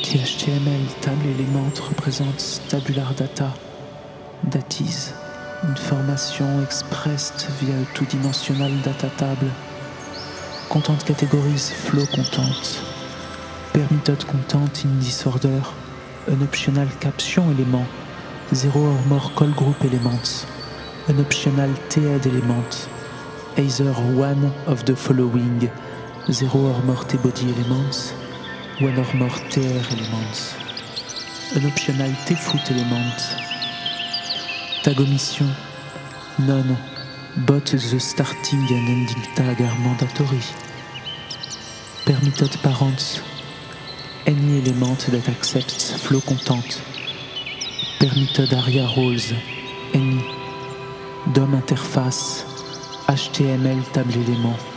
Qui HTML table element représente tabular data, that is, une formation expressed via a two-dimensional data table. Content categories flow content, per method content in disorder, an optional caption element, zero or more call group elements, an optional TED element, either one of the following, zero or more T-body elements, one or more TR elements, an optional T-foot element, tag omission, none, but the starting and ending tag are mandatory, per method parents, any element that accepts flow content, per method aria roles, any, DOM interface, HTML table element.